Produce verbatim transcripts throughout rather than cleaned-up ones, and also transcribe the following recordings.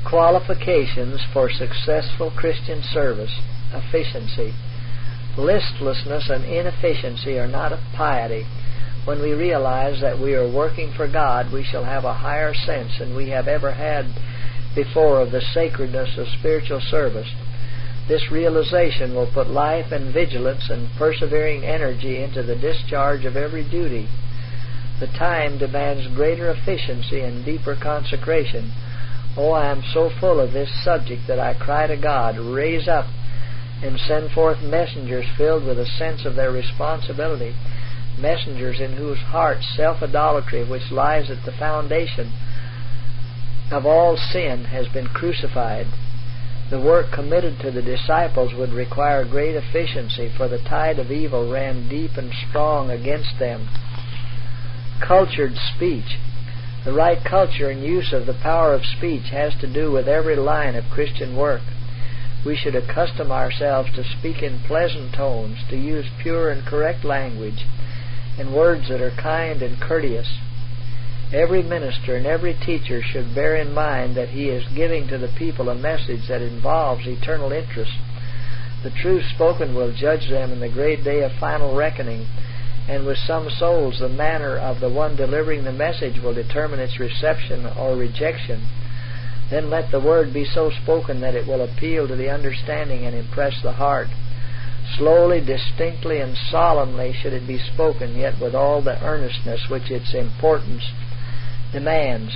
Qualifications for successful Christian service. Efficiency. Listlessness and inefficiency are not of piety. When we realize that we are working for God, we shall have a higher sense than we have ever had before of the sacredness of spiritual service. This realization will put life and vigilance and persevering energy into the discharge of every duty. The time demands greater efficiency and deeper consecration. Oh, I am so full of this subject that I cry to God, raise up and send forth messengers filled with a sense of their responsibility, messengers in whose hearts self-idolatry, which lies at the foundation of all sin, has been crucified. The work committed to the disciples would require great efficiency, for the tide of evil ran deep and strong against them. Cultured speech. The right culture and use of the power of speech has to do with every line of Christian work. We should accustom ourselves to speak in pleasant tones, to use pure and correct language, and words that are kind and courteous. Every minister and every teacher should bear in mind that he is giving to the people a message that involves eternal interest. The truth spoken will judge them in the great day of final reckoning, and with some souls the manner of the one delivering the message will determine its reception or rejection. Then let the word be so spoken that it will appeal to the understanding and impress the heart. Slowly, distinctly, and solemnly should it be spoken, yet with all the earnestness which its importance demands.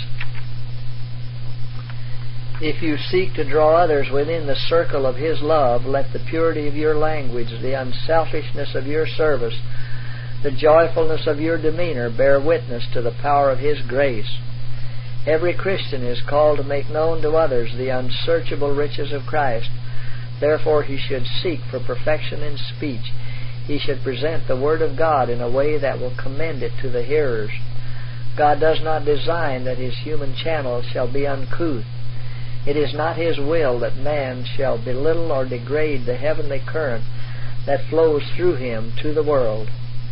If you seek to draw others within the circle of His love, let the purity of your language, the unselfishness of your service, the joyfulness of your demeanor bear witness to the power of His grace. Every Christian is called to make known to others the unsearchable riches of Christ. Therefore he should seek for perfection in speech. He should present the Word of God in a way that will commend it to the hearers. God does not design that His human channel shall be uncouth. It is not His will that man shall belittle or degrade the heavenly current that flows through him to the world.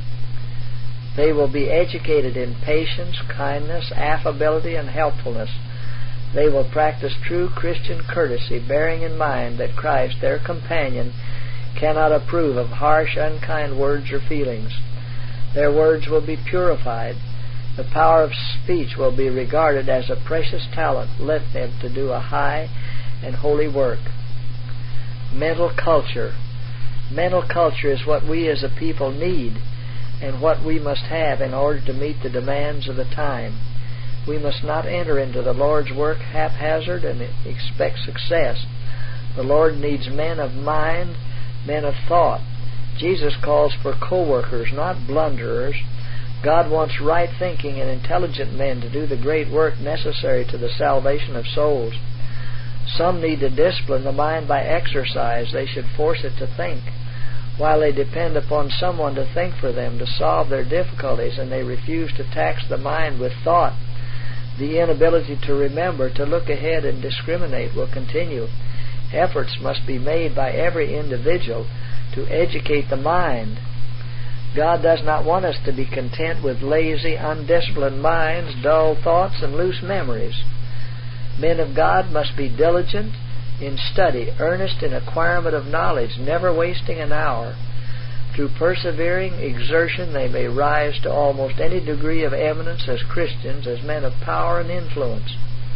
They will be educated in patience, kindness, affability, and helpfulness. They will practice true Christian courtesy, bearing in mind that Christ, their companion, cannot approve of harsh, unkind words or feelings. Their words will be purified. The power of speech will be regarded as a precious talent lent them to do a high and holy work. Mental culture. Mental culture is what we as a people need, and what we must have in order to meet the demands of the time. We must not enter into the Lord's work haphazard and expect success. The Lord needs men of mind, men of thought. Jesus calls for co-workers, not blunderers. God wants right thinking and intelligent men to do the great work necessary to the salvation of souls. Some need to discipline the mind by exercise. They should force it to think. While they depend upon someone to think for them, to solve their difficulties, and they refuse to tax the mind with thought, the inability to remember, to look ahead and discriminate will continue. Efforts must be made by every individual to educate the mind. God does not want us to be content with lazy, undisciplined minds, dull thoughts, and loose memories. Men of God must be diligent in study, earnest in acquirement of knowledge, never wasting an hour. Through persevering exertion they may rise to almost any degree of eminence as Christians, as men of power and influence.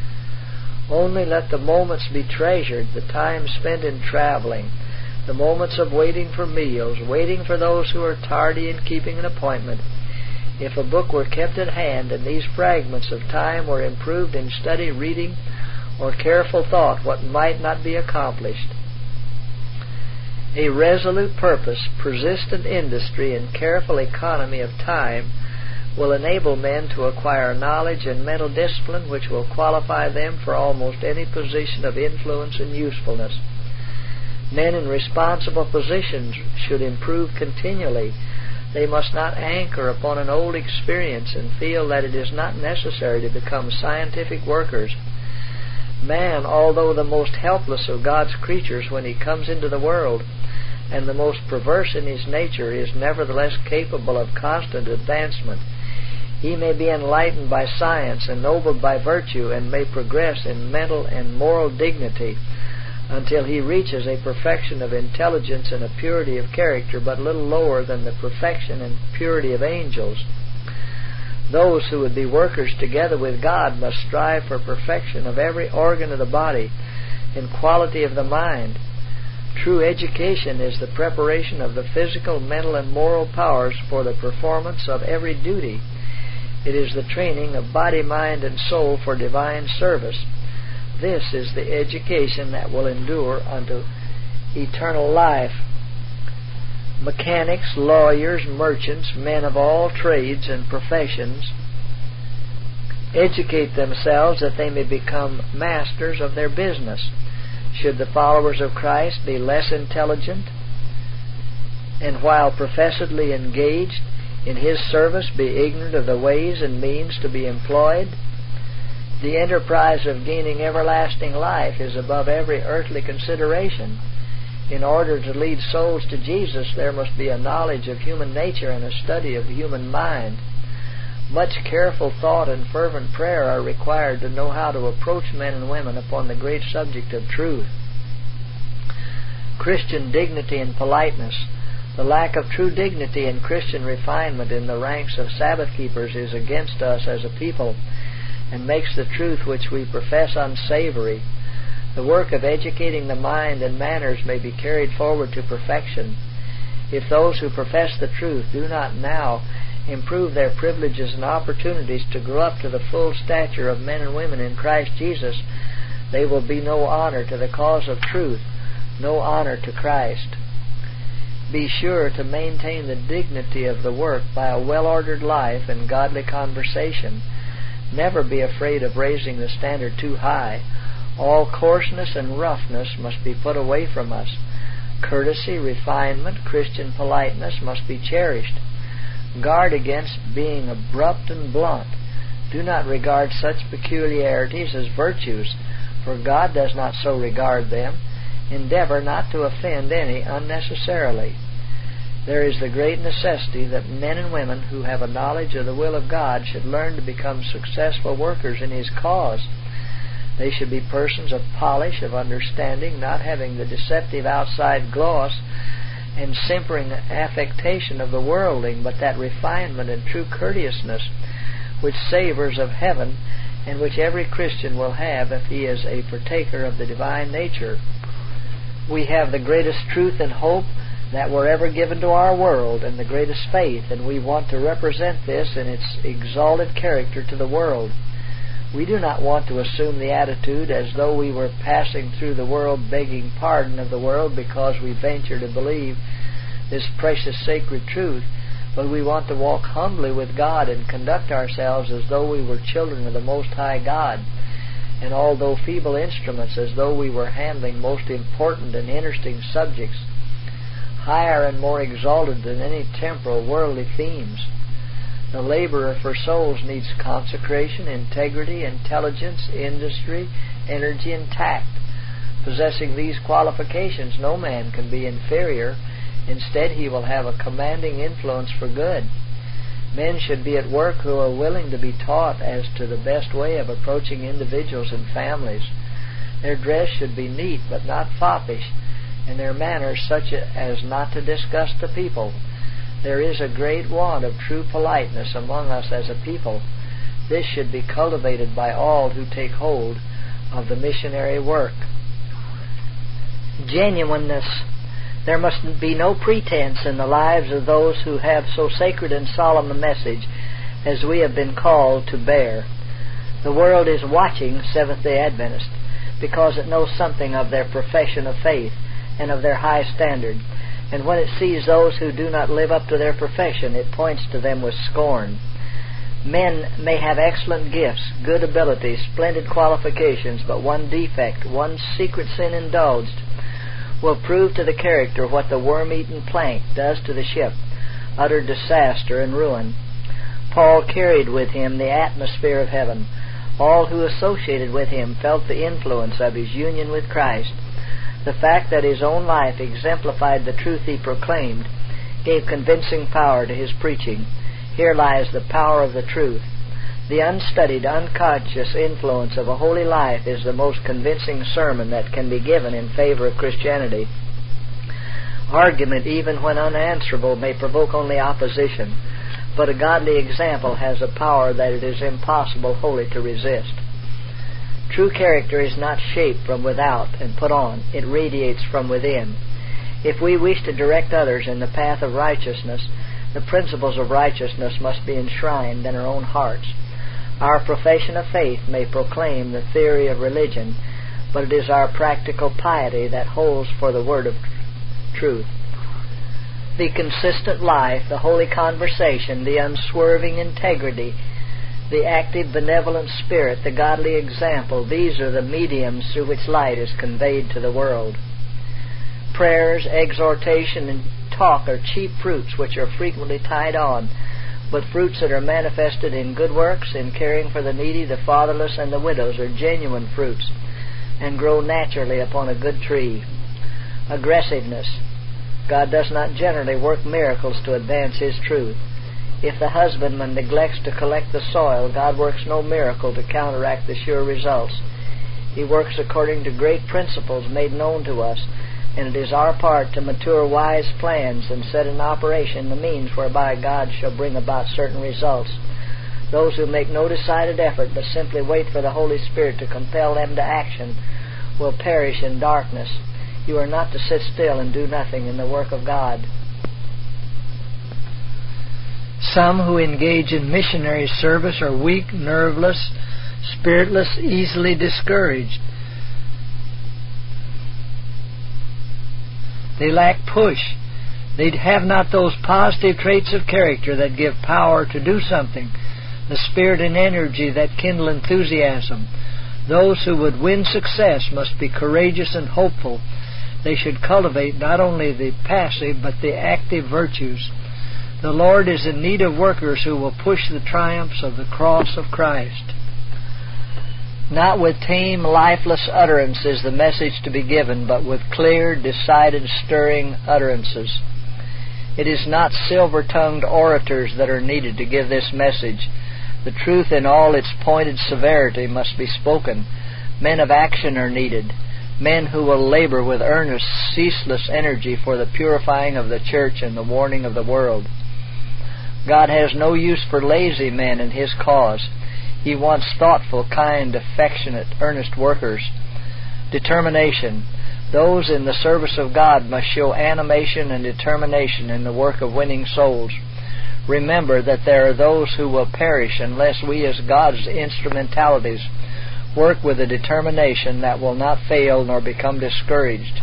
Only let the moments be treasured, the time spent in traveling, the moments of waiting for meals, waiting for those who are tardy in keeping an appointment. If a book were kept at hand and these fragments of time were improved in study, reading, or careful thought, what might not be accomplished? A resolute purpose, persistent industry, and careful economy of time will enable men to acquire knowledge and mental discipline which will qualify them for almost any position of influence and usefulness. Men in responsible positions should improve continually. They must not anchor upon an old experience and feel that it is not necessary to become scientific workers. Man, although the most helpless of God's creatures when he comes into the world, and the most perverse in his nature, is nevertheless capable of constant advancement. he may be enlightened by science, ennobled by virtue, and may progress in mental and moral dignity until he reaches a perfection of intelligence and a purity of character but little lower than the perfection and purity of angels. Those who would be workers together with God must strive for perfection of every organ of the body and quality of the mind. True education is the preparation of the physical, mental, and moral powers for the performance of every duty. It is the training of body, mind, and soul for divine service. This is the education that will endure unto eternal life. Mechanics, lawyers, merchants, men of all trades and professions educate themselves that they may become masters of their business. Should the followers of Christ be less intelligent, and while professedly engaged in His service be ignorant of the ways and means to be employed? The enterprise of gaining everlasting life is above every earthly consideration. In order to lead souls to Jesus, there must be a knowledge of human nature and a study of the human mind. Much careful thought and fervent prayer are required to know how to approach men and women upon the great subject of truth. Christian dignity and politeness. The lack of true dignity and Christian refinement in the ranks of Sabbath keepers is against us as a people, and makes the truth which we profess unsavory. The work of educating the mind and manners may be carried forward to perfection. If those who profess the truth do not now improve their privileges and opportunities to grow up to the full stature of men and women in Christ Jesus, they will be no honor to the cause of truth, no honor to Christ. Be sure to maintain the dignity of the work by a well-ordered life and godly conversation. Never be afraid of raising the standard too high. All coarseness and roughness must be put away from us. Courtesy, refinement, Christian politeness must be cherished. Guard against being abrupt and blunt. Do not regard such peculiarities as virtues, for God does not so regard them. Endeavor not to offend any unnecessarily. There is the great necessity that men and women who have a knowledge of the will of God should learn to become successful workers in His cause. They should be persons of polish, of understanding, not having the deceptive outside gloss and simpering affectation of the worldling, but that refinement and true courteousness which savors of heaven, and which every Christian will have if he is a partaker of the divine nature. We have the greatest truth and hope that were ever given to our world, and the greatest faith, and we want to represent this in its exalted character to the world. We do not want to assume the attitude as though we were passing through the world begging pardon of the world because we venture to believe this precious sacred truth, but we want to walk humbly with God and conduct ourselves as though we were children of the Most High God, and although feeble instruments, as though we were handling most important and interesting subjects, higher and more exalted than any temporal worldly themes. The laborer for souls needs consecration, integrity, intelligence, industry, energy, and tact. Possessing these qualifications, no man can be inferior. Instead, he will have a commanding influence for good. Men should be at work who are willing to be taught as to the best way of approaching individuals and families. Their dress should be neat but not foppish, and their manners such as not to disgust the people. There is a great want of true politeness among us as a people. This should be cultivated by all who take hold of the missionary work. Genuineness. There must be no pretense in the lives of those who have so sacred and solemn a message as we have been called to bear. The world is watching Seventh-day Adventists because it knows something of their profession of faith and of their high standard. And when it sees those who do not live up to their profession, it points to them with scorn. Men may have excellent gifts, good abilities, splendid qualifications, but one defect, one secret sin indulged, will prove to the character what the worm-eaten plank does to the ship, utter disaster and ruin. Paul carried with him the atmosphere of heaven. All who associated with him felt the influence of his union with Christ. The fact that his own life exemplified the truth he proclaimed gave convincing power to his preaching. Here lies the power of the truth. The unstudied, unconscious influence of a holy life is the most convincing sermon that can be given in favor of Christianity. Argument, even when unanswerable, may provoke only opposition, but a godly example has a power that it is impossible wholly to resist. True character is not shaped from without and put on. It radiates from within. If we wish to direct others in the path of righteousness, the principles of righteousness must be enshrined in our own hearts. Our profession of faith may proclaim the theory of religion, but it is our practical piety that holds for the word of truth. The consistent life, the holy conversation, the unswerving integrity, the active benevolent spirit, the godly example, these are the mediums through which light is conveyed to the world. Prayers, exhortation, and talk are cheap fruits which are frequently tied on, but fruits that are manifested in good works, in caring for the needy, the fatherless, and the widows are genuine fruits and grow naturally upon a good tree. Aggressiveness. God does not generally work miracles to advance His truth. If the husbandman neglects to collect the soil, God works no miracle to counteract the sure results. He works according to great principles made known to us, and it is our part to mature wise plans and set in operation the means whereby God shall bring about certain results. Those who make no decided effort but simply wait for the Holy Spirit to compel them to action will perish in darkness. You are not to sit still and do nothing in the work of God. Some who engage in missionary service are weak, nerveless, spiritless, easily discouraged. They lack push. They have not those positive traits of character that give power to do something, the spirit and energy that kindle enthusiasm. Those who would win success must be courageous and hopeful. They should cultivate not only the passive but the active virtues. The Lord is in need of workers who will push the triumphs of the cross of Christ. Not with tame, lifeless utterance is the message to be given, but with clear, decided, stirring utterances. It is not silver-tongued orators that are needed to give this message. The truth in all its pointed severity must be spoken. Men of action are needed, men who will labor with earnest, ceaseless energy for the purifying of the church and the warning of the world. God has no use for lazy men in His cause. He wants thoughtful, kind, affectionate, earnest workers. Determination. Those in the service of God must show animation and determination in the work of winning souls. Remember that there are those who will perish unless we as God's instrumentalities work with a determination that will not fail nor become discouraged.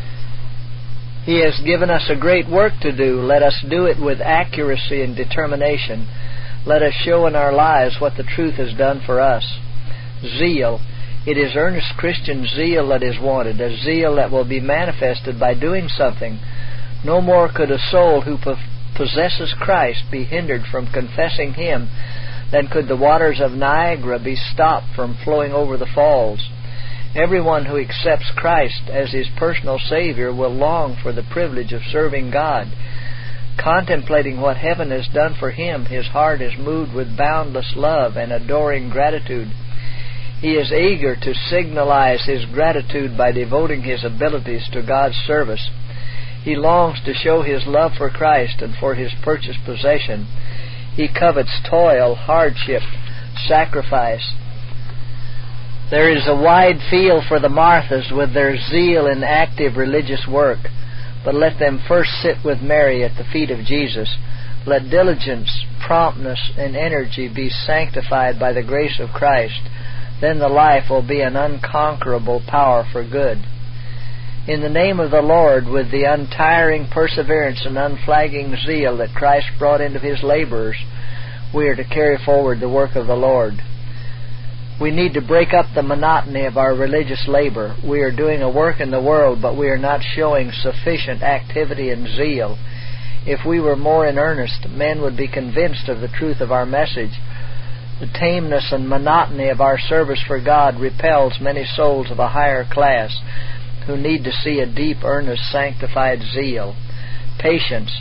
He has given us a great work to do. Let us do it with accuracy and determination. Let us show in our lives what the truth has done for us. Zeal. It is earnest Christian zeal that is wanted, a zeal that will be manifested by doing something. No more could a soul who possesses Christ be hindered from confessing Him than could the waters of Niagara be stopped from flowing over the falls. Everyone who accepts Christ as his personal Savior will long for the privilege of serving God. Contemplating what heaven has done for him, his heart is moved with boundless love and adoring gratitude. He is eager to signalize his gratitude by devoting his abilities to God's service. He longs to show his love for Christ and for his purchased possession. He covets toil, hardship, sacrifice. There is a wide field for the Marthas with their zeal in active religious work, but let them first sit with Mary at the feet of Jesus. Let diligence, promptness, and energy be sanctified by the grace of Christ. Then the life will be an unconquerable power for good. In the name of the Lord, with the untiring perseverance and unflagging zeal that Christ brought into His laborers, we are to carry forward the work of the Lord. We need to break up the monotony of our religious labor. We are doing a work in the world, but we are not showing sufficient activity and zeal. If we were more in earnest, men would be convinced of the truth of our message. The tameness and monotony of our service for God repels many souls of a higher class who need to see a deep, earnest, sanctified zeal. Patience.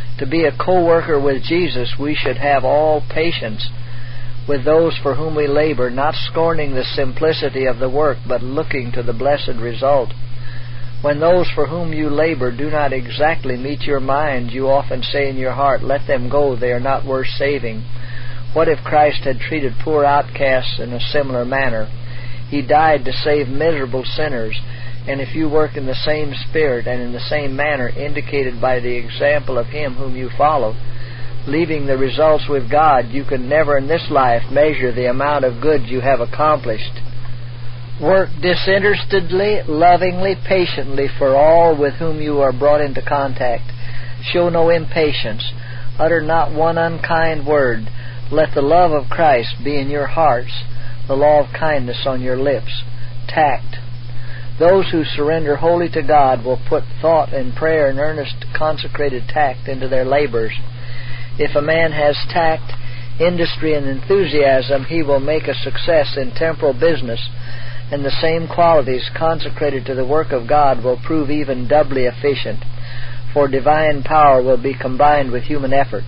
To be a co-worker with Jesus, we should have all patience with those for whom we labor, not scorning the simplicity of the work, but looking to the blessed result. When those for whom you labor do not exactly meet your mind, you often say in your heart, "Let them go, they are not worth saving." What if Christ had treated poor outcasts in a similar manner? He died to save miserable sinners, and if you work in the same spirit and in the same manner indicated by the example of Him whom you follow, leaving the results with God, you can never in this life measure the amount of good you have accomplished. Work disinterestedly, lovingly, patiently for all with whom you are brought into contact. Show no impatience. Utter not one unkind word. Let the love of Christ be in your hearts, the law of kindness on your lips. Tact. Those who surrender wholly to God will put thought and prayer and earnest, consecrated tact into their labors. If a man has tact, industry, and enthusiasm, he will make a success in temporal business, and the same qualities consecrated to the work of God will prove even doubly efficient, for divine power will be combined with human effort.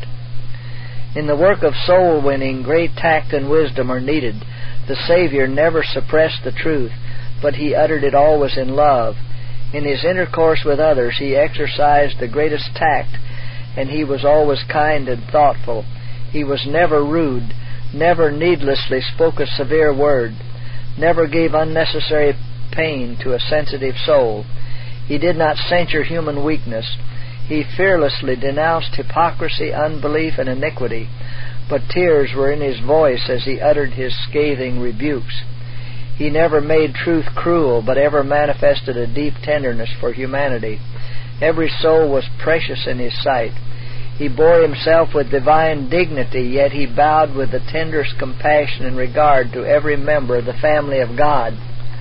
In the work of soul winning, great tact and wisdom are needed. The Savior never suppressed the truth, but He uttered it always in love. In His intercourse with others, He exercised the greatest tact, and He was always kind and thoughtful. He was never rude, never needlessly spoke a severe word, never gave unnecessary pain to a sensitive soul. He did not censure human weakness. He fearlessly denounced hypocrisy, unbelief, and iniquity, but tears were in His voice as He uttered His scathing rebukes. He never made truth cruel, but ever manifested a deep tenderness for humanity. Every soul was precious in His sight. He bore Himself with divine dignity, yet He bowed with the tenderest compassion and regard to every member of the family of God.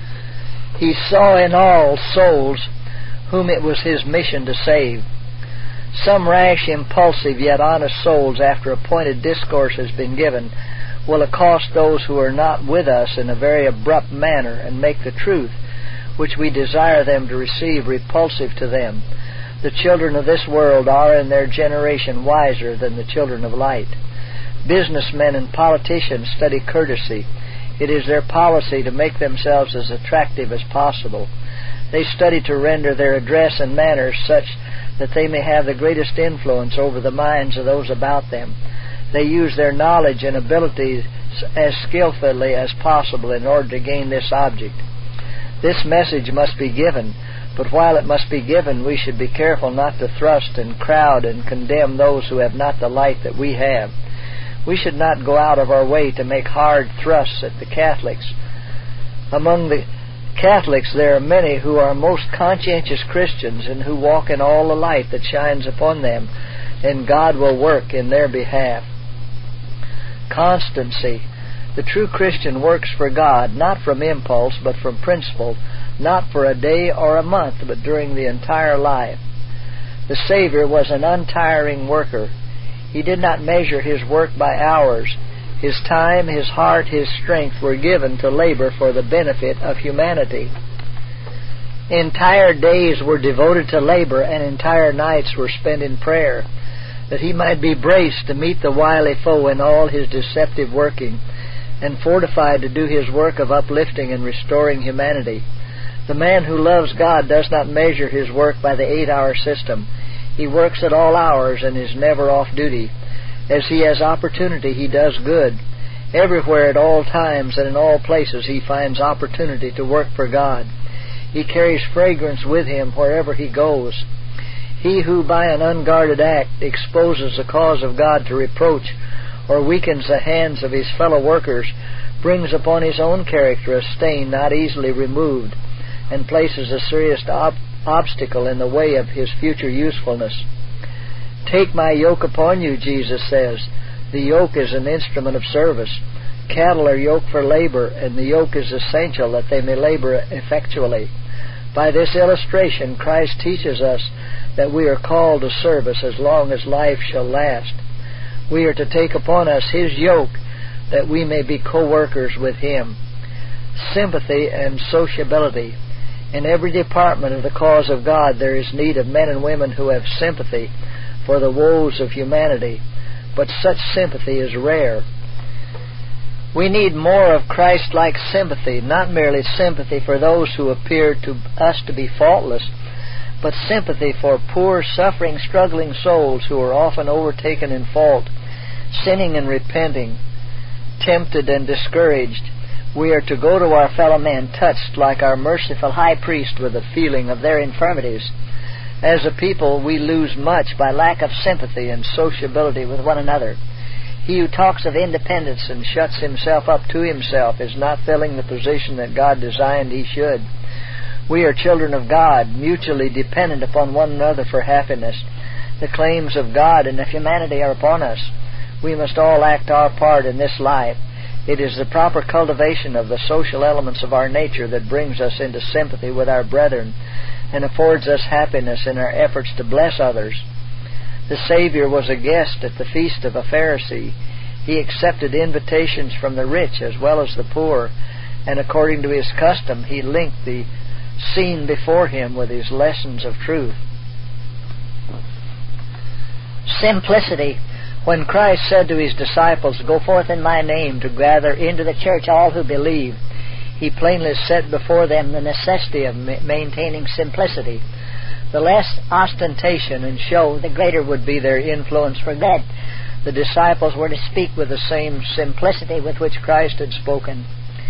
He saw in all souls whom it was His mission to save. Some rash, impulsive, yet honest souls, after appointed discourse has been given, will accost those who are not with us in a very abrupt manner and make the truth, which we desire them to receive, repulsive to them. The children of this world are in their generation wiser than the children of light. Businessmen and politicians study courtesy. It is their policy to make themselves as attractive as possible. They study to render their address and manners such that they may have the greatest influence over the minds of those about them. They use their knowledge and abilities as skillfully as possible in order to gain this object. This message must be given, but while it must be given, we should be careful not to thrust and crowd and condemn those who have not the light that we have. We should not go out of our way to make hard thrusts at the Catholics. Among the Catholics there are many who are most conscientious Christians and who walk in all the light that shines upon them, and God will work in their behalf. Constancy. The true Christian works for God, not from impulse, but from principle, not for a day or a month, but during the entire life. The Savior was an untiring worker. He did not measure His work by hours. His time, His heart, His strength were given to labor for the benefit of humanity. Entire days were devoted to labor, and entire nights were spent in prayer, that He might be braced to meet the wily foe in all his deceptive working, and fortified to do His work of uplifting and restoring humanity. The man who loves God does not measure his work by the eight-hour system. He works at all hours and is never off duty. As he has opportunity, he does good. Everywhere, at all times, and in all places, he finds opportunity to work for God. He carries fragrance with him wherever he goes. He who by an unguarded act exposes the cause of God to reproach or weakens the hands of his fellow workers brings upon his own character a stain not easily removed, and places a serious ob- obstacle in the way of his future usefulness. Take my yoke upon you, Jesus says. The yoke is an instrument of service. Cattle are yoked for labor, and the yoke is essential that they may labor effectually. By this illustration, Christ teaches us that we are called to service as long as life shall last. We are to take upon us His yoke that we may be co-workers with Him. Sympathy and sociability. In every department of the cause of God there is need of men and women who have sympathy, for the woes of humanity, but such sympathy is rare. We need more of Christ-like sympathy, not merely sympathy for those who appear to us to be faultless, but sympathy for poor, suffering, struggling souls who are often overtaken in fault, sinning and repenting, tempted and discouraged. We are to go to our fellow men touched like our merciful high priest with the feeling of their infirmities. As a people, we lose much by lack of sympathy and sociability with one another. He who talks of independence and shuts himself up to himself is not filling the position that God designed he should. We are children of God, mutually dependent upon one another for happiness. The claims of God and of humanity are upon us. We must all act our part in this life. It is the proper cultivation of the social elements of our nature that brings us into sympathy with our brethren and affords us happiness in our efforts to bless others. The Savior was a guest at the feast of a Pharisee. He accepted invitations from the rich as well as the poor, and according to his custom, he linked the scene before him with his lessons of truth. Simplicity. When Christ said to his disciples, "Go forth in my name to gather into the church all who believe," he plainly set before them the necessity of ma- maintaining simplicity. The less ostentation and show, the greater would be their influence for good. The disciples were to speak with the same simplicity with which Christ had spoken.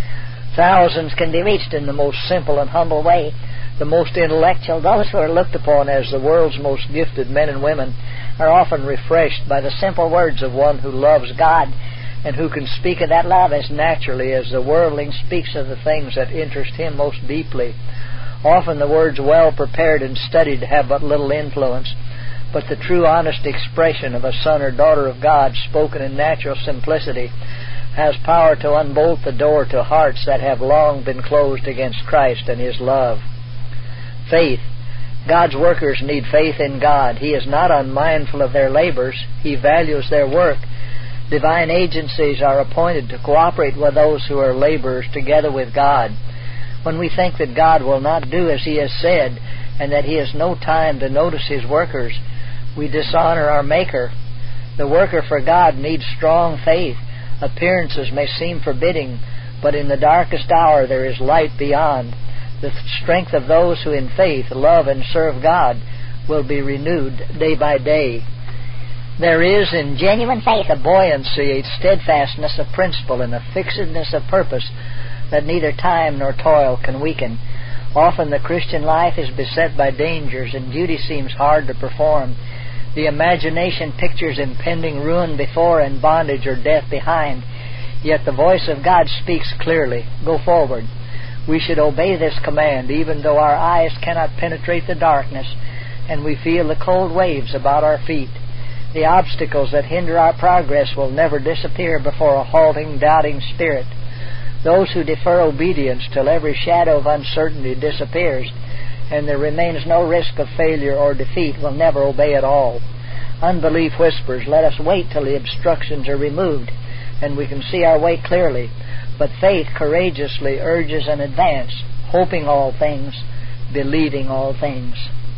Thousands can be reached in the most simple and humble way. The most intellectual, those who are looked upon as the world's most gifted men and women, are often refreshed by the simple words of one who loves God and who can speak of that love as naturally as the worldling speaks of the things that interest him most deeply. Often the words well prepared and studied have but little influence, but the true honest expression of a son or daughter of God spoken in natural simplicity has power to unbolt the door to hearts that have long been closed against Christ and his love. Faith. God's workers need faith in God. He is not unmindful of their labors. He values their work. Divine agencies are appointed to cooperate with those who are laborers together with God. When we think that God will not do as he has said, and that he has no time to notice his workers, we dishonor our Maker. The worker for God needs strong faith. Appearances may seem forbidding, but in the darkest hour there is light beyond. The strength of those who in faith love and serve God will be renewed day by day. There is in genuine faith a buoyancy, a steadfastness of principle, and a fixedness of purpose that neither time nor toil can weaken. Often the Christian life is beset by dangers, and duty seems hard to perform. The imagination pictures impending ruin before and bondage or death behind. Yet the voice of God speaks clearly, "Go forward." We should obey this command, even though our eyes cannot penetrate the darkness and we feel the cold waves about our feet. The obstacles that hinder our progress will never disappear before a halting, doubting spirit. Those who defer obedience till every shadow of uncertainty disappears and there remains no risk of failure or defeat will never obey at all. Unbelief whispers, "Let us wait till the obstructions are removed and we can see our way clearly." But faith courageously urges an advance, hoping all things, believing all things.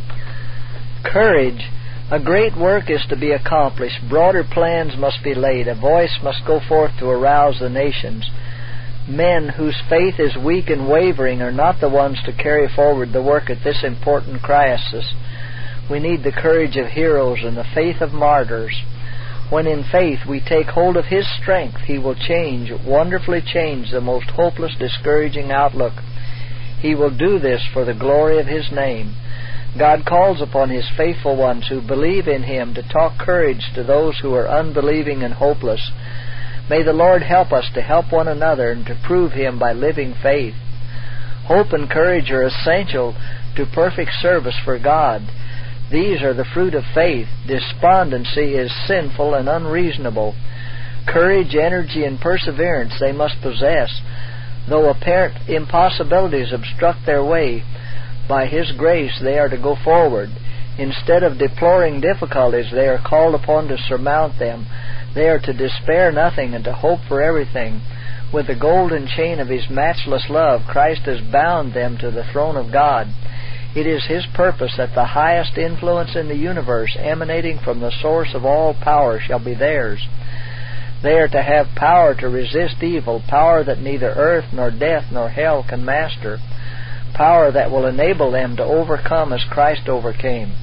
Courage. A great work is to be accomplished. Broader plans must be laid. A voice must go forth to arouse the nations. Men whose faith is weak and wavering are not the ones to carry forward the work at this important crisis. We need the courage of heroes and the faith of martyrs. When in faith we take hold of his strength, he will change, wonderfully change the most hopeless, discouraging outlook. He will do this for the glory of his name. God calls upon his faithful ones who believe in him to talk courage to those who are unbelieving and hopeless. May the Lord help us to help one another and to prove him by living faith. Hope and courage are essential to perfect service for God. These are the fruit of faith. Despondency is sinful and unreasonable. Courage, energy, and perseverance they must possess. Though apparent impossibilities obstruct their way, by his grace they are to go forward. Instead of deploring difficulties, they are called upon to surmount them. They are to despair nothing and to hope for everything. With the golden chain of his matchless love, Christ has bound them to the throne of God. It is His purpose that the highest influence in the universe, emanating from the source of all power, shall be theirs. They are to have power to resist evil, power that neither earth nor death nor hell can master, power that will enable them to overcome as Christ overcame.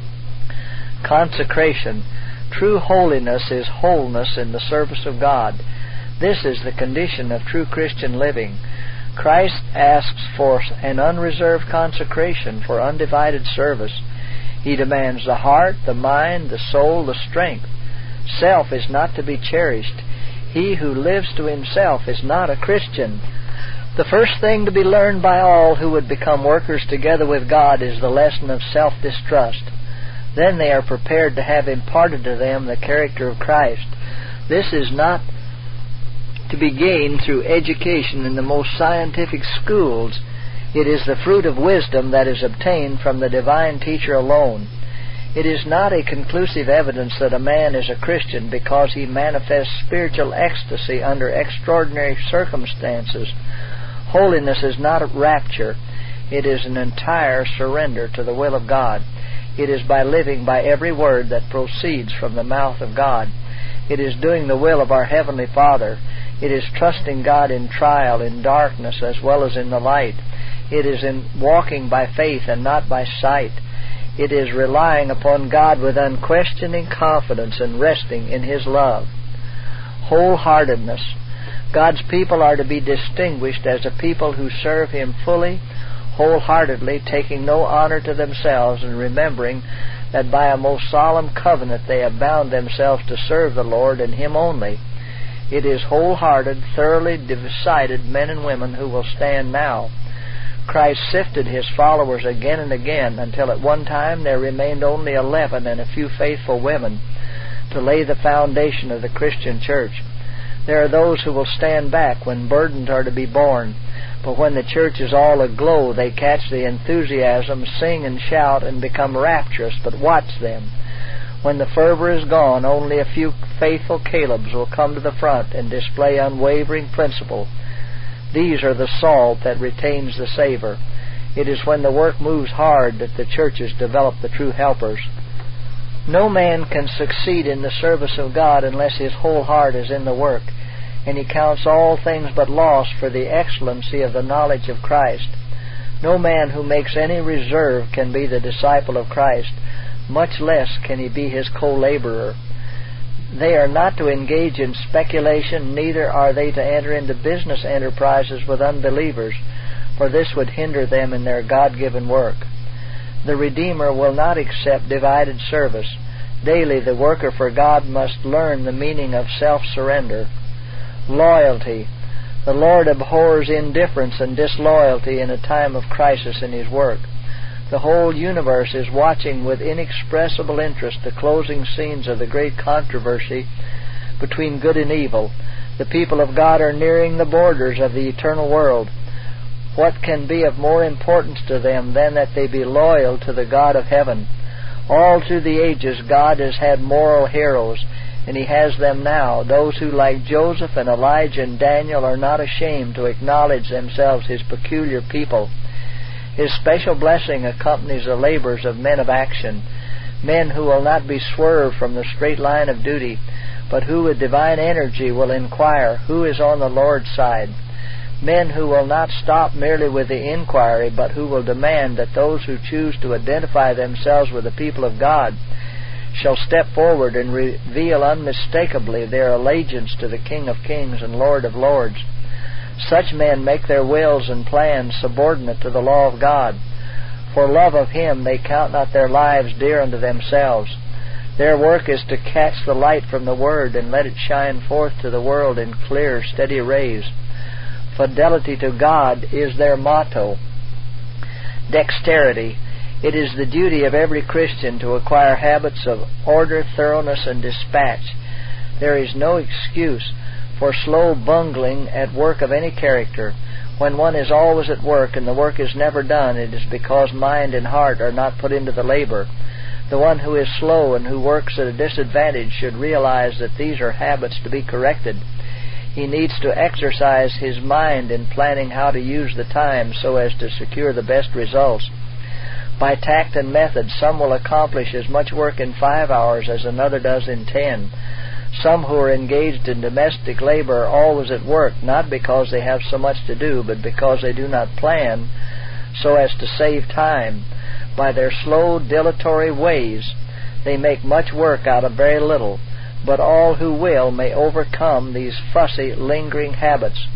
Consecration. True holiness is wholeness in the service of God. This is the condition of true Christian living. Christ asks for an unreserved consecration for undivided service. He demands the heart, the mind, the soul, the strength. Self is not to be cherished. He who lives to himself is not a Christian. The first thing to be learned by all who would become workers together with God is the lesson of self-distrust. Then they are prepared to have imparted to them the character of Christ. This is not to be gained through education in the most scientific schools. It is the fruit of wisdom that is obtained from the divine teacher alone. It is not a conclusive evidence that a man is a Christian because he manifests spiritual ecstasy under extraordinary circumstances. Holiness is not a rapture. It is an entire surrender to the will of God. It is by living by every word that proceeds from the mouth of God. It is doing the will of our Heavenly Father. It is trusting God in trial, in darkness, as well as in the light. It is in walking by faith and not by sight. It is relying upon God with unquestioning confidence and resting in His love. Wholeheartedness. God's people are to be distinguished as a people who serve Him fully, wholeheartedly, taking no honor to themselves, and remembering that by a most solemn covenant they have bound themselves to serve the Lord and Him only. It is wholehearted, thoroughly decided men and women who will stand now. Christ sifted His followers again and again until at one time there remained only eleven and a few faithful women to lay the foundation of the Christian church. There are those who will stand back when burdens are to be borne, but when the church is all aglow, they catch the enthusiasm, sing and shout, and become rapturous. But watch them. When the fervor is gone, only a few faithful Calebs will come to the front and display unwavering principle. These are the salt that retains the savor. It is when the work moves hard that the churches develop the true helpers. No man can succeed in the service of God unless his whole heart is in the work, and he counts all things but loss for the excellency of the knowledge of Christ. No man who makes any reserve can be the disciple of Christ, much less can he be His co-laborer. They are not to engage in speculation, neither are they to enter into business enterprises with unbelievers, for this would hinder them in their God-given work. The Redeemer will not accept divided service. Daily the worker for God must learn the meaning of self-surrender. Loyalty. The Lord abhors indifference and disloyalty in a time of crisis in His work. The whole universe is watching with inexpressible interest the closing scenes of the great controversy between good and evil. The people of God are nearing the borders of the eternal world. What can be of more importance to them than that they be loyal to the God of heaven? All through the ages God has had moral heroes, and He has them now, those who, like Joseph and Elijah and Daniel, are not ashamed to acknowledge themselves His peculiar people. His special blessing accompanies the labors of men of action, men who will not be swerved from the straight line of duty, but who with divine energy will inquire who is on the Lord's side. Men who will not stop merely with the inquiry, but who will demand that those who choose to identify themselves with the people of God shall step forward and reveal unmistakably their allegiance to the King of Kings and Lord of Lords. Such men make their wills and plans subordinate to the law of God. For love of Him they count not their lives dear unto themselves. Their work is to catch the light from the Word and let it shine forth to the world in clear, steady rays. Fidelity to God is their motto. Dexterity. It is the duty of every Christian to acquire habits of order, thoroughness, and dispatch. There is no excuse for slow bungling at work of any character. When one is always at work and the work is never done, it is because mind and heart are not put into the labor. The one who is slow and who works at a disadvantage should realize that these are habits to be corrected. He needs to exercise his mind in planning how to use the time so as to secure the best results. By tact and method, some will accomplish as much work in five hours as another does in ten. Some who are engaged in domestic labor are always at work, not because they have so much to do, but because they do not plan so as to save time. By their slow, dilatory ways, they make much work out of very little. But all who will may overcome these fussy, lingering habits.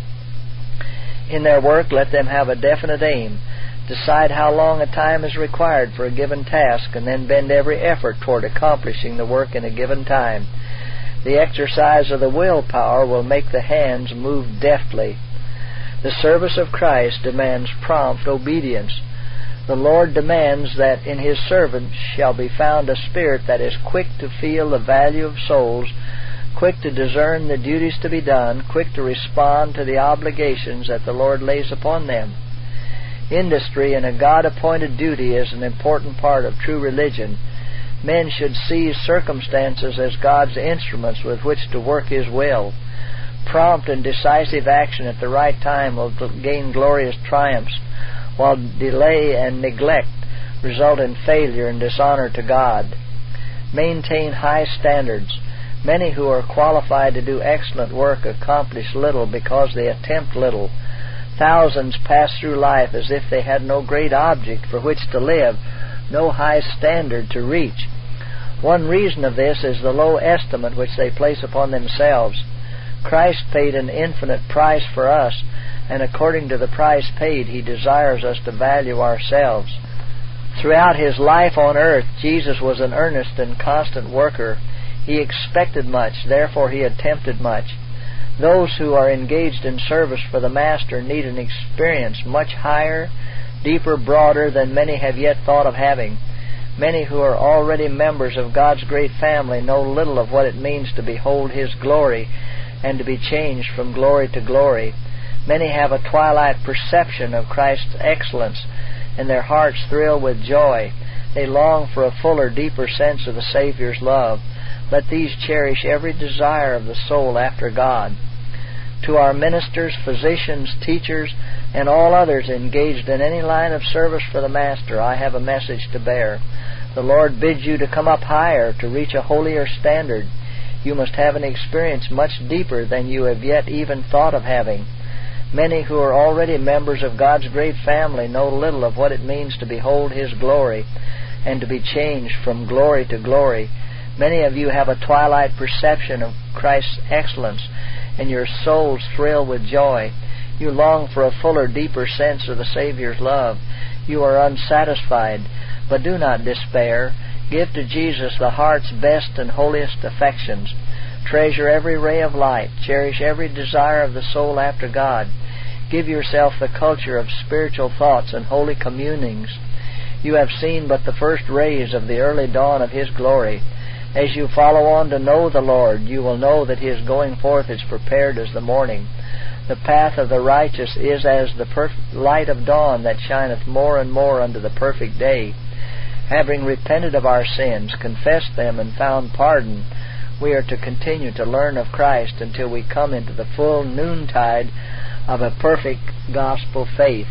In their work, let them have a definite aim. Decide how long a time is required for a given task, and then bend every effort toward accomplishing the work in a given time. The exercise of the willpower will make the hands move deftly. The service of Christ demands prompt obedience. The Lord demands that in His servant shall be found a spirit that is quick to feel the value of souls, quick to discern the duties to be done, quick to respond to the obligations that the Lord lays upon them. Industry in a God-appointed duty is an important part of true religion. Men should seize circumstances as God's instruments with which to work His will. Prompt and decisive action at the right time will gain glorious triumphs, while delay and neglect result in failure and dishonor to God. Maintain high standards. Many who are qualified to do excellent work accomplish little because they attempt little. Thousands pass through life as if they had no great object for which to live, no high standard to reach. One reason of this is the low estimate which they place upon themselves. Christ paid an infinite price for us, and according to the price paid, He desires us to value ourselves. Throughout His life on earth, Jesus was an earnest and constant worker. He expected much, therefore He attempted much. Those who are engaged in service for the Master need an experience much higher, deeper, broader than many have yet thought of having. Many who are already members of God's great family know little of what it means to behold His glory and to be changed from glory to glory. Many have a twilight perception of Christ's excellence, and their hearts thrill with joy. They long for a fuller, deeper sense of the Savior's love. Let these cherish every desire of the soul after God. To our ministers, physicians, teachers, and all others engaged in any line of service for the Master, I have a message to bear. The Lord bids you to come up higher, to reach a holier standard. You must have an experience much deeper than you have yet even thought of having. Many who are already members of God's great family know little of what it means to behold His glory and to be changed from glory to glory. Many of you have a twilight perception of Christ's excellence, and your souls thrill with joy. You long for a fuller, deeper sense of the Savior's love. You are unsatisfied, but do not despair. Give to Jesus the heart's best and holiest affections. Treasure every ray of light. Cherish every desire of the soul after God. Give yourself the culture of spiritual thoughts and holy communings. You have seen but the first rays of the early dawn of His glory. As you follow on to know the Lord, you will know that His going forth is prepared as the morning. The path of the righteous is as the perfect light of dawn that shineth more and more unto the perfect day. Having repented of our sins, confessed them, and found pardon, we are to continue to learn of Christ until we come into the full noontide of a perfect gospel faith.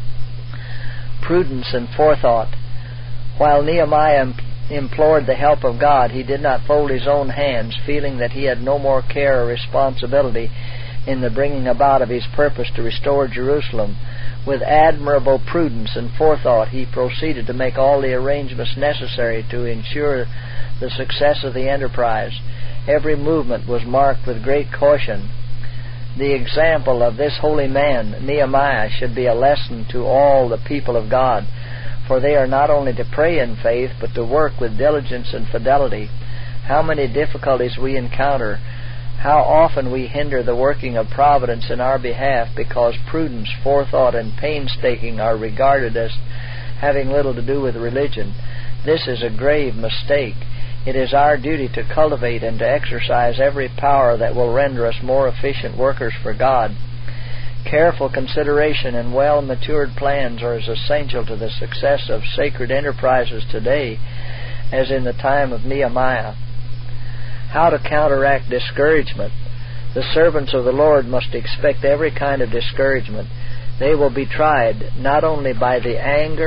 Prudence and forethought. While Nehemiah implored the help of God, he did not fold his own hands, feeling that he had no more care or responsibility in the bringing about of his purpose to restore Jerusalem. With admirable prudence and forethought, he proceeded to make all the arrangements necessary to ensure the success of the enterprise. Every movement was marked with great caution. The example of this holy man, Nehemiah, should be a lesson to all the people of God, for they are not only to pray in faith, but to work with diligence and fidelity. How many difficulties we encounter! How often we hinder the working of providence in our behalf because prudence, forethought, and painstaking are regarded as having little to do with religion. This is a grave mistake. It is our duty to cultivate and to exercise every power that will render us more efficient workers for God. Careful consideration and well-matured plans are as essential to the success of sacred enterprises today as in the time of Nehemiah. How to counteract discouragement. The servants of the Lord must expect every kind of discouragement. They will be tried not only by the anger,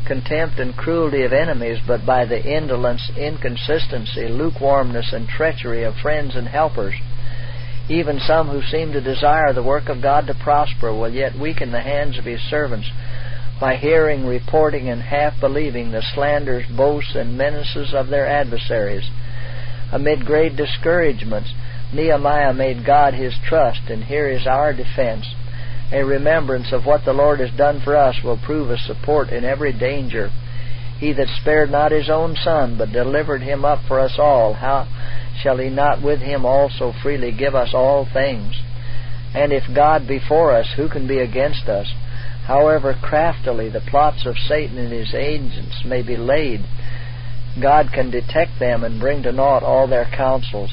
contempt and cruelty of enemies, but by the indolence, inconsistency, lukewarmness, and treachery of friends and helpers. Even some who seem to desire the work of God to prosper will yet weaken the hands of His servants by hearing, reporting, and half-believing the slanders, boasts, and menaces of their adversaries. Amid great discouragements, Nehemiah made God his trust, and here is our defense. A remembrance of what the Lord has done for us will prove a support in every danger. He that spared not his own Son, but delivered him up for us all, how shall He not with him also freely give us all things? And if God be for us, who can be against us? However craftily the plots of Satan and his agents may be laid, God can detect them and bring to naught all their counsels.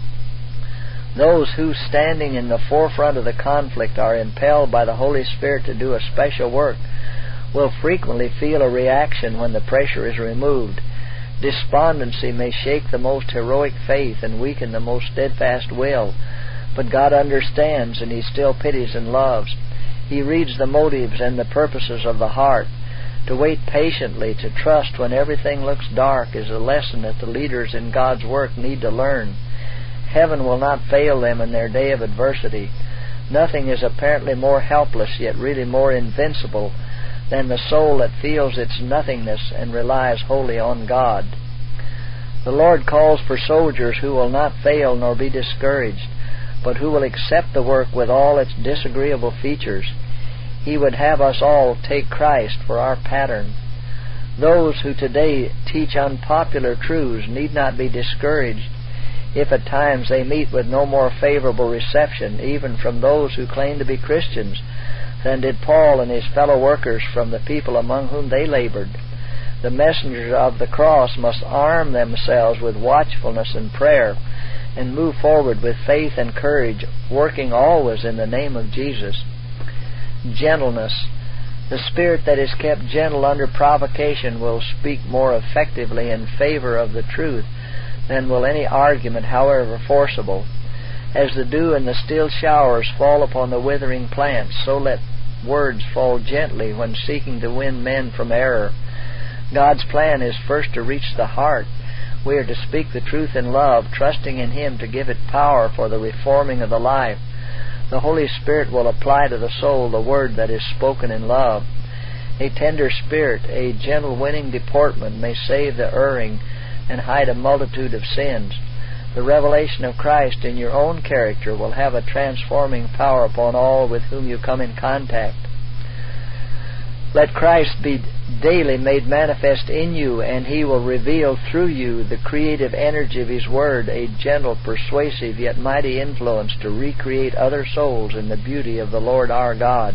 Those who, standing in the forefront of the conflict, are impelled by the Holy Spirit to do a special work will frequently feel a reaction when the pressure is removed. Despondency may shake the most heroic faith and weaken the most steadfast will, but God understands, and He still pities and loves. He reads the motives and the purposes of the heart. To wait patiently, to trust when everything looks dark, is a lesson that the leaders in God's work need to learn. Heaven will not fail them in their day of adversity. Nothing is apparently more helpless, yet really more invincible, than the soul that feels its nothingness and relies wholly on God. The Lord calls for soldiers who will not fail nor be discouraged, but who will accept the work with all its disagreeable features. He would have us all take Christ for our pattern. Those who today teach unpopular truths need not be discouraged if at times they meet with no more favorable reception, even from those who claim to be Christians, than did Paul and his fellow workers from the people among whom they labored. The messengers of the cross must arm themselves with watchfulness and prayer, and move forward with faith and courage, working always in the name of Jesus. Gentleness. The spirit that is kept gentle under provocation will speak more effectively in favor of the truth than will any argument, however forcible. As the dew and the still showers fall upon the withering plants, so let words fall gently when seeking to win men from error. God's plan is first to reach the heart. We are to speak the truth in love, trusting in Him to give it power for the reforming of the life. The Holy Spirit will apply to the soul the word that is spoken in love. A tender spirit, a gentle winning deportment may save the erring and hide a multitude of sins. The revelation of Christ in your own character will have a transforming power upon all with whom you come in contact. Let Christ be daily made manifest in you, and He will reveal through you the creative energy of His Word, a gentle, persuasive, yet mighty influence to recreate other souls in the beauty of the Lord our God.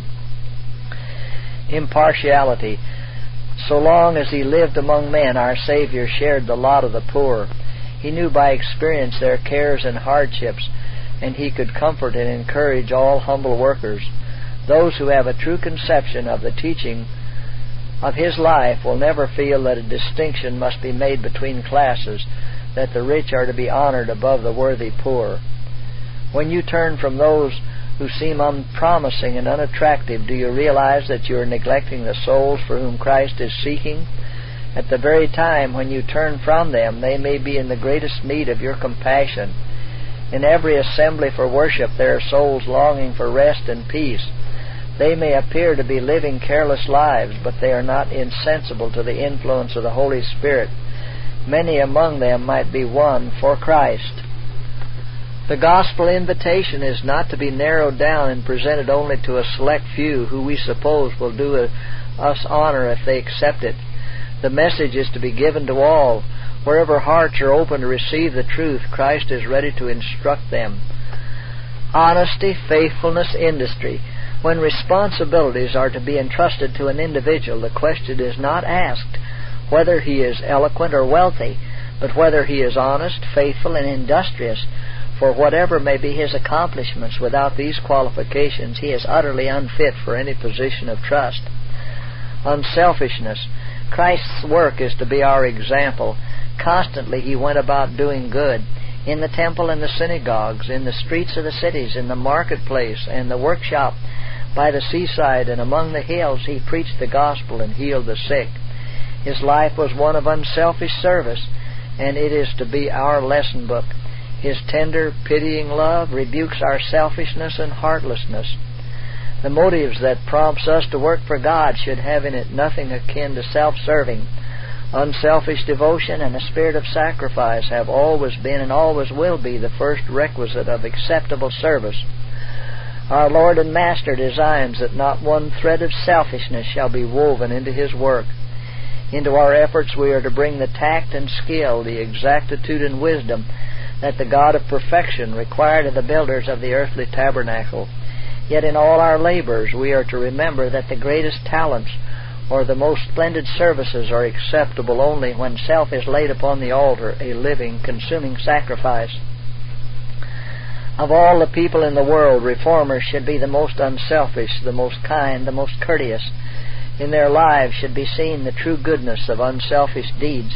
Impartiality. So long as He lived among men, our Savior shared the lot of the poor. He knew by experience their cares and hardships, and He could comfort and encourage all humble workers. Those who have a true conception of the teaching of His life will never feel that a distinction must be made between classes, that the rich are to be honored above the worthy poor. When you turn from those who seem unpromising and unattractive, do you realize that you are neglecting the souls for whom Christ is seeking? At the very time when you turn from them, they may be in the greatest need of your compassion. In every assembly for worship there are souls longing for rest and peace. They may appear to be living careless lives, but they are not insensible to the influence of the Holy Spirit. Many among them might be won for Christ. The gospel invitation is not to be narrowed down and presented only to a select few who we suppose will do us honor if they accept it. The message is to be given to all. Wherever hearts are open to receive the truth, Christ is ready to instruct them. Honesty, faithfulness, industry. When responsibilities are to be entrusted to an individual, the question is not asked whether he is eloquent or wealthy, but whether he is honest, faithful, and industrious. For whatever may be his accomplishments, without these qualifications he is utterly unfit for any position of trust. Unselfishness. Christ's work is to be our example. Constantly He went about doing good. In the temple and the synagogues, in the streets of the cities, in the marketplace and the workshop, by the seaside and among the hills, He preached the gospel and healed the sick. His life was one of unselfish service, and it is to be our lesson book. His tender, pitying love rebukes our selfishness and heartlessness. The motives that prompts us to work for God should have in it nothing akin to self-serving. Unselfish devotion and a spirit of sacrifice have always been and always will be the first requisite of acceptable service. Our Lord and Master designs that not one thread of selfishness shall be woven into His work. Into our efforts we are to bring the tact and skill, the exactitude and wisdom that the God of perfection required of the builders of the earthly tabernacle. Yet in all our labors we are to remember that the greatest talents or the most splendid services are acceptable only when self is laid upon the altar, a living, consuming sacrifice. Of all the people in the world, reformers should be the most unselfish, the most kind, the most courteous. In their lives should be seen the true goodness of unselfish deeds.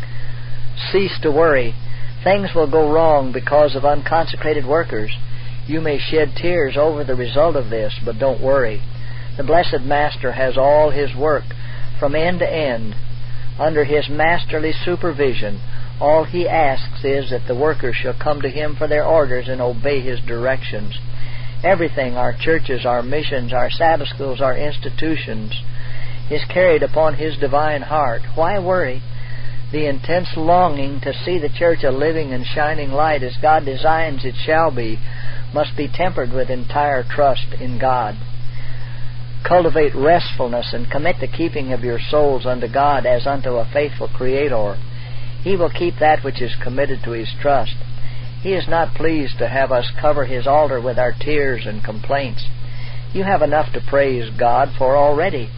Cease to worry. Things will go wrong because of unconsecrated workers. You may shed tears over the result of this, but don't worry. The blessed Master has all His work from end to end under His masterly supervision. All He asks is that the workers shall come to Him for their orders and obey His directions. Everything, our churches, our missions, our Sabbath schools, our institutions, is carried upon His divine heart. Why worry? The intense longing to see the church a living and shining light as God designs it shall be must be tempered with entire trust in God. Cultivate restfulness and commit the keeping of your souls unto God as unto a faithful Creator. He will keep that which is committed to His trust. He is not pleased to have us cover His altar with our tears and complaints. You have enough to praise God for already,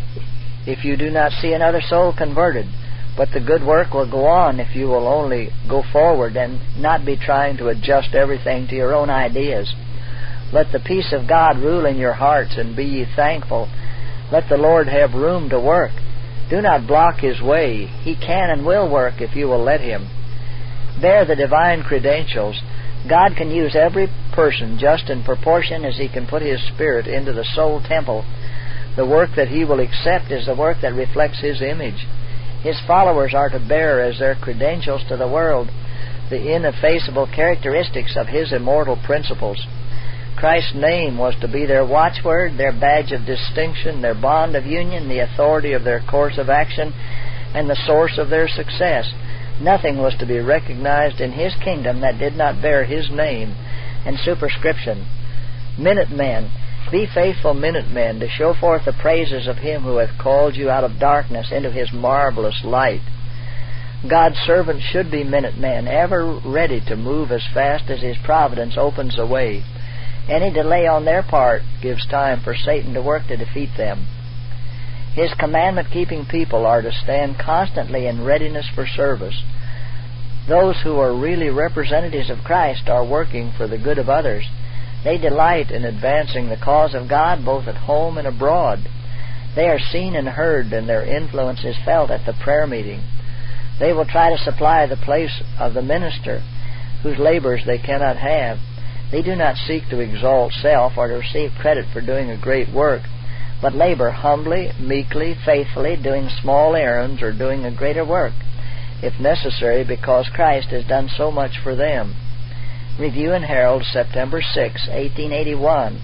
if you do not see another soul converted. But the good work will go on if you will only go forward and not be trying to adjust everything to your own ideas. Let the peace of God rule in your hearts, and be ye thankful. Let the Lord have room to work. Do not block His way. He can and will work if you will let Him. Bear the divine credentials. God can use every person just in proportion as He can put His Spirit into the soul temple. The work that He will accept is the work that reflects His image. His followers are to bear as their credentials to the world the ineffaceable characteristics of His immortal principles. Christ's name was to be their watchword, their badge of distinction, their bond of union, the authority of their course of action, and the source of their success. Nothing was to be recognized in His kingdom that did not bear His name and superscription. Minutemen, be faithful minutemen, to show forth the praises of Him who hath called you out of darkness into His marvelous light. God's servants should be minutemen, ever ready to move as fast as His providence opens the way. Any delay on their part gives time for Satan to work to defeat them. His commandment-keeping people are to stand constantly in readiness for service. Those who are really representatives of Christ are working for the good of others. They delight in advancing the cause of God both at home and abroad. They are seen and heard, and their influence is felt at the prayer meeting. They will try to supply the place of the minister, whose labors they cannot have. They do not seek to exalt self or to receive credit for doing a great work, but labor humbly, meekly, faithfully, doing small errands or doing a greater work, if necessary, because Christ has done so much for them. Review and Herald, September sixth, eighteen eighty-one.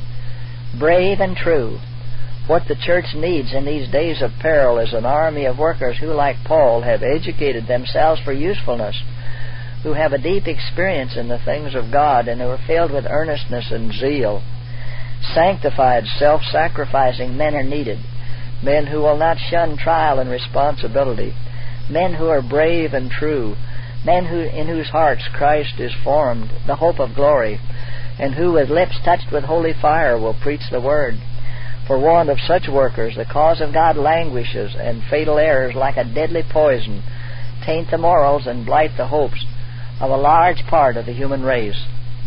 Brave and true. What the church needs in these days of peril is an army of workers who, like Paul, have educated themselves for usefulness, who have a deep experience in the things of God, and who are filled with earnestness and zeal. Sanctified, self-sacrificing men are needed, men who will not shun trial and responsibility, men who are brave and true, men who, in whose hearts Christ is formed, the hope of glory, and who, with lips touched with holy fire, will preach the Word. For want of such workers, the cause of God languishes, and fatal errors, like a deadly poison, taint the morals and blight the hopes of a large part of the human race.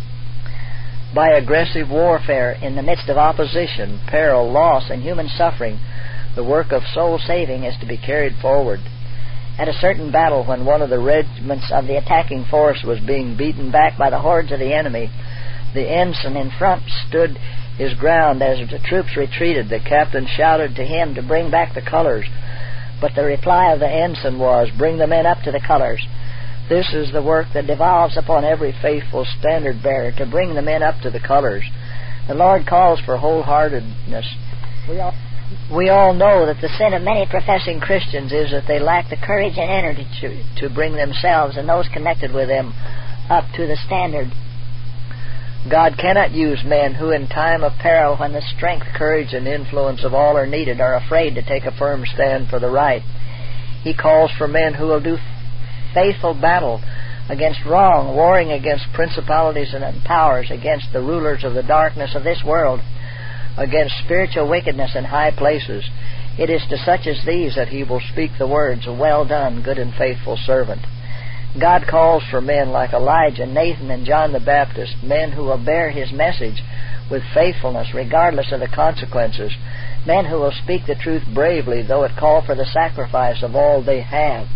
By aggressive warfare in the midst of opposition, peril, loss, and human suffering, the work of soul-saving is to be carried forward. At a certain battle, when one of the regiments of the attacking force was being beaten back by the hordes of the enemy, the ensign in front stood his ground as the troops retreated. The captain shouted to him to bring back the colors. But the reply of the ensign was, "Bring the men up to the colors." This is the work that devolves upon every faithful standard bearer, to bring the men up to the colors. The Lord calls for wholeheartedness. We all, we all know that the sin of many professing Christians is that they lack the courage and energy to, to bring themselves and those connected with them up to the standard. God cannot use men who in time of peril, when the strength, courage, and influence of all are needed, are afraid to take a firm stand for the right. He calls for men who will do faithful battle against wrong, warring against principalities and powers, against the rulers of the darkness of this world, against spiritual wickedness in high places. It is to such as these that he will speak the words, "Well done, good and faithful servant." God calls for men like Elijah, Nathan, and John the Baptist, men who will bear his message with faithfulness regardless of the consequences, men who will speak the truth bravely, though it call for the sacrifice of all they have.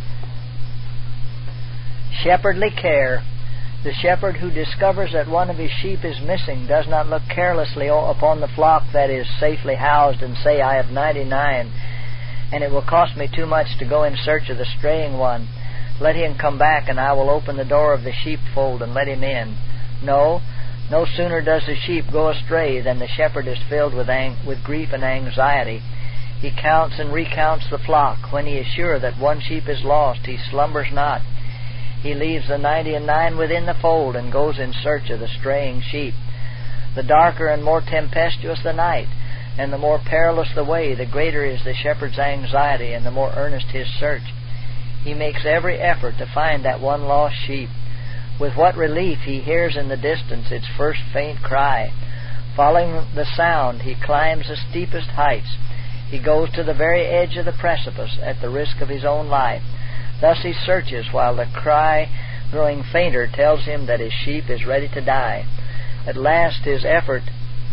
Shepherdly care. The shepherd who discovers that one of his sheep is missing does not look carelessly upon the flock that is safely housed and say, "I have ninety-nine, and it will cost me too much to go in search of the straying one. Let him come back, and I will open the door of the sheepfold and let him in." No, no sooner does the sheep go astray than the shepherd is filled with ang- with grief and anxiety. He counts and recounts the flock. When he is sure that one sheep is lost, he slumbers not. He leaves the ninety and nine within the fold and goes in search of the straying sheep. The darker and more tempestuous the night, and the more perilous the way, the greater is the shepherd's anxiety and the more earnest his search. He makes every effort to find that one lost sheep. With what relief he hears in the distance its first faint cry. Following the sound, he climbs the steepest heights. He goes to the very edge of the precipice at the risk of his own life. Thus he searches while the cry, growing fainter, tells him that his sheep is ready to die. At last his effort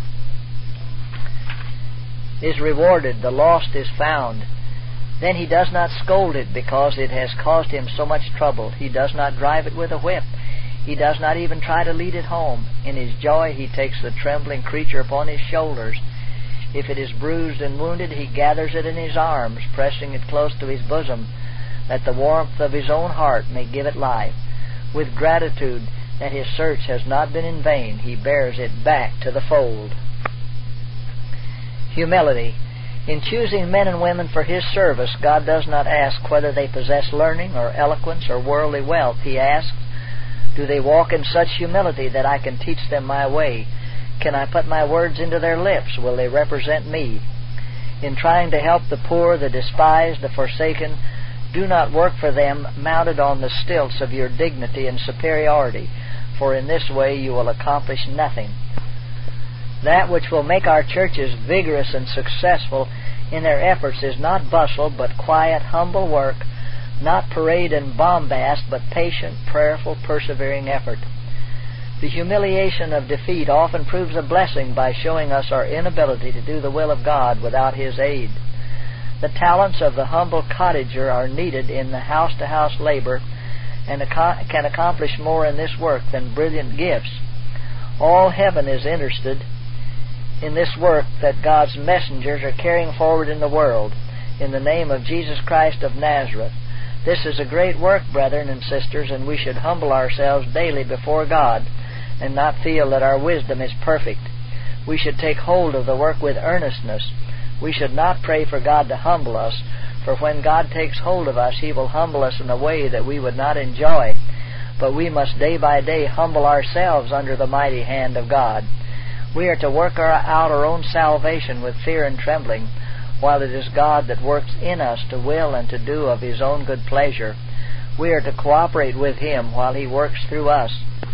is rewarded. The lost is found. Then he does not scold it because it has caused him so much trouble. He does not drive it with a whip. He does not even try to lead it home. In his joy he takes the trembling creature upon his shoulders. If it is bruised and wounded, he gathers it in his arms, pressing it close to his bosom, that the warmth of his own heart may give it life. With gratitude that his search has not been in vain, he bears it back to the fold. Humility. In choosing men and women for his service, God does not ask whether they possess learning or eloquence or worldly wealth. He asks, do they walk in such humility that I can teach them my way? Can I put my words into their lips? Will they represent me? In trying to help the poor, the despised, the forsaken, do not work for them mounted on the stilts of your dignity and superiority, for in this way you will accomplish nothing. That which will make our churches vigorous and successful in their efforts is not bustle, but quiet, humble work, not parade and bombast, but patient, prayerful, persevering effort. The humiliation of defeat often proves a blessing by showing us our inability to do the will of God without His aid. The talents of the humble cottager are needed in the house-to-house labor and can accomplish more in this work than brilliant gifts. All heaven is interested in this work that God's messengers are carrying forward in the world, in the name of Jesus Christ of Nazareth. This is a great work, brethren and sisters, and we should humble ourselves daily before God and not feel that our wisdom is perfect. We should take hold of the work with earnestness. We should not pray for God to humble us, for when God takes hold of us, He will humble us in a way that we would not enjoy. But we must day by day humble ourselves under the mighty hand of God. We are to work our, out our own salvation with fear and trembling, while it is God that works in us to will and to do of His own good pleasure. We are to cooperate with Him while He works through us.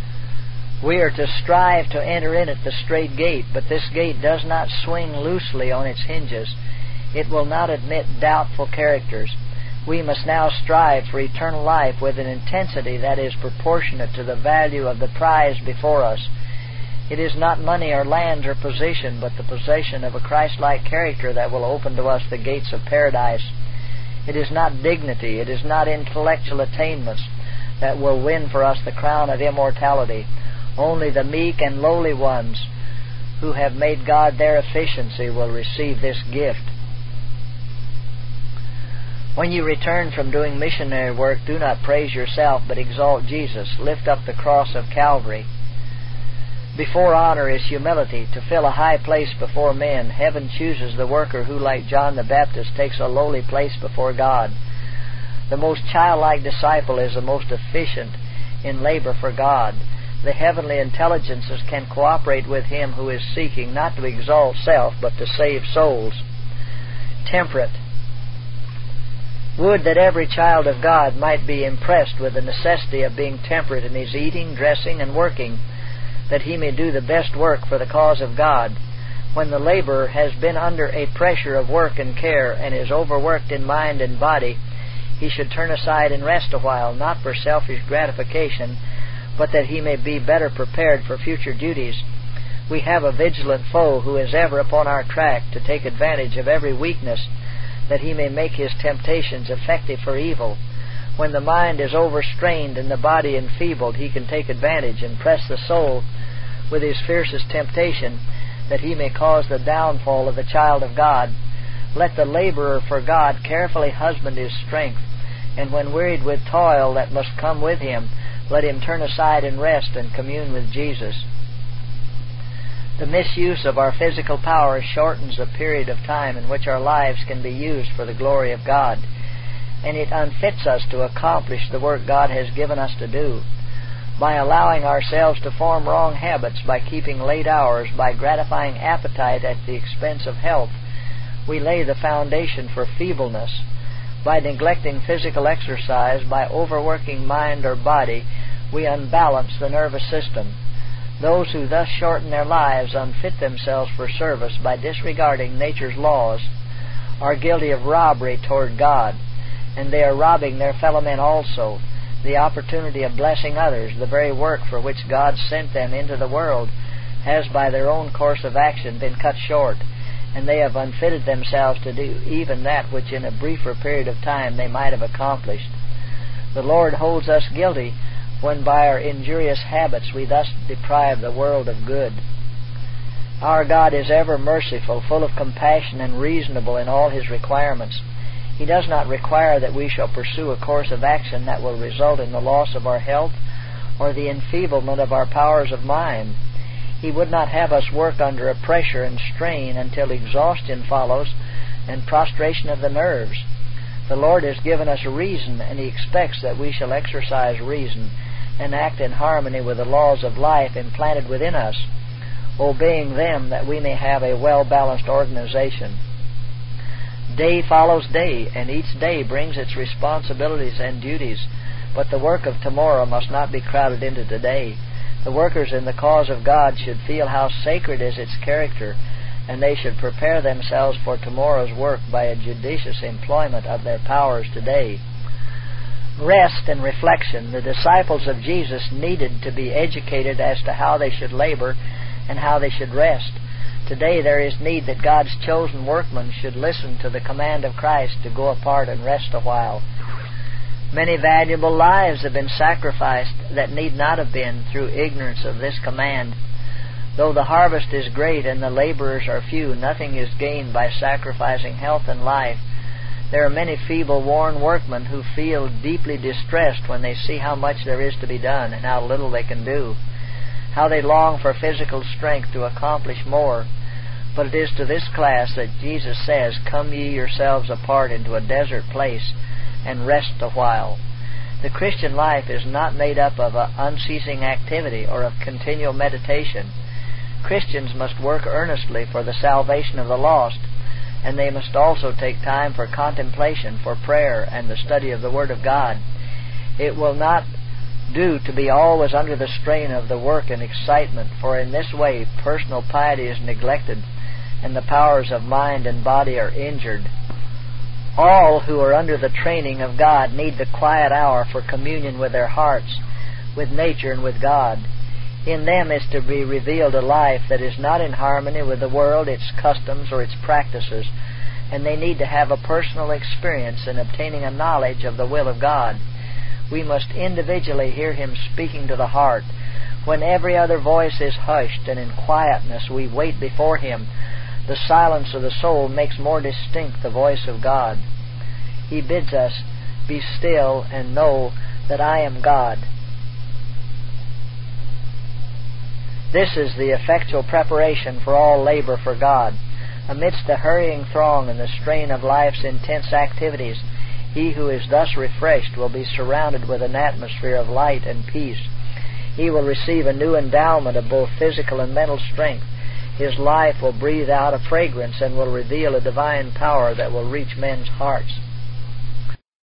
We are to strive to enter in at the strait gate, but this gate does not swing loosely on its hinges. It will not admit doubtful characters. We must now strive for eternal life with an intensity that is proportionate to the value of the prize before us. It is not money or land or position, but the possession of a Christ-like character that will open to us the gates of paradise. It is not dignity, it is not intellectual attainments that will win for us the crown of immortality. Only the meek and lowly ones who have made God their efficiency will receive this gift. When you return from doing missionary work, do not praise yourself, but exalt Jesus. Lift up the cross of Calvary. Before honor is humility, to fill a high place before men. Heaven chooses the worker who, like John the Baptist, takes a lowly place before God. The most childlike disciple is the most efficient in labor for God. The heavenly intelligences can cooperate with him who is seeking not to exalt self, but to save souls. Temperate. Would that every child of God might be impressed with the necessity of being temperate in his eating, dressing, and working, that he may do the best work for the cause of God. When the laborer has been under a pressure of work and care, and is overworked in mind and body, he should turn aside and rest a while, not for selfish gratification, but that he may be better prepared for future duties. We have a vigilant foe who is ever upon our track to take advantage of every weakness, that he may make his temptations effective for evil. When the mind is overstrained and the body enfeebled, he can take advantage and press the soul with his fiercest temptation, that he may cause the downfall of the child of God. Let the laborer for God carefully husband his strength, and when wearied with toil that must come with him, let him turn aside and rest and commune with Jesus. The misuse of our physical powers shortens the period of time in which our lives can be used for the glory of God, and it unfits us to accomplish the work God has given us to do. By allowing ourselves to form wrong habits, by keeping late hours, by gratifying appetite at the expense of health, we lay the foundation for feebleness. By neglecting physical exercise, by overworking mind or body, we unbalance the nervous system. Those who thus shorten their lives, unfit themselves for service by disregarding nature's laws, are guilty of robbery toward God, and they are robbing their fellow men also. The opportunity of blessing others, the very work for which God sent them into the world, has by their own course of action been cut short, and they have unfitted themselves to do even that which in a briefer period of time they might have accomplished. The Lord holds us guilty when by our injurious habits we thus deprive the world of good. Our God is ever merciful, full of compassion, and reasonable in all His requirements. He does not require that we shall pursue a course of action that will result in the loss of our health or the enfeeblement of our powers of mind. He would not have us work under a pressure and strain until exhaustion follows and prostration of the nerves. The Lord has given us reason, and He expects that we shall exercise reason and act in harmony with the laws of life implanted within us, obeying them that we may have a well-balanced organization. Day follows day, and each day brings its responsibilities and duties, but the work of tomorrow must not be crowded into today. The workers in the cause of God should feel how sacred is its character, and they should prepare themselves for tomorrow's work by a judicious employment of their powers today. Rest and reflection. The disciples of Jesus needed to be educated as to how they should labor and how they should rest. Today there is need that God's chosen workmen should listen to the command of Christ to go apart and rest a while. Many valuable lives have been sacrificed that need not have been through ignorance of this command. Though the harvest is great and the laborers are few, nothing is gained by sacrificing health and life. There are many feeble, worn workmen who feel deeply distressed when they see how much there is to be done and how little they can do, how they long for physical strength to accomplish more. But it is to this class that Jesus says, "Come ye yourselves apart into a desert place and rest a while." The Christian life is not made up of a unceasing activity or of continual meditation. Christians must work earnestly for the salvation of the lost, and they must also take time for contemplation, for prayer, and the study of the Word of God. It will not do to be always under the strain of the work and excitement, for in this way personal piety is neglected, and the powers of mind and body are injured. All who are under the training of God need the quiet hour for communion with their hearts, with nature, and with God. In them is to be revealed a life that is not in harmony with the world, its customs, or its practices, and they need to have a personal experience in obtaining a knowledge of the will of God. We must individually hear Him speaking to the heart. When every other voice is hushed, and in quietness we wait before Him, the silence of the soul makes more distinct the voice of God. He bids us, "Be still and know that I am God." This is the effectual preparation for all labor for God. Amidst the hurrying throng and the strain of life's intense activities, he who is thus refreshed will be surrounded with an atmosphere of light and peace. He will receive a new endowment of both physical and mental strength. His life will breathe out a fragrance and will reveal a divine power that will reach men's hearts.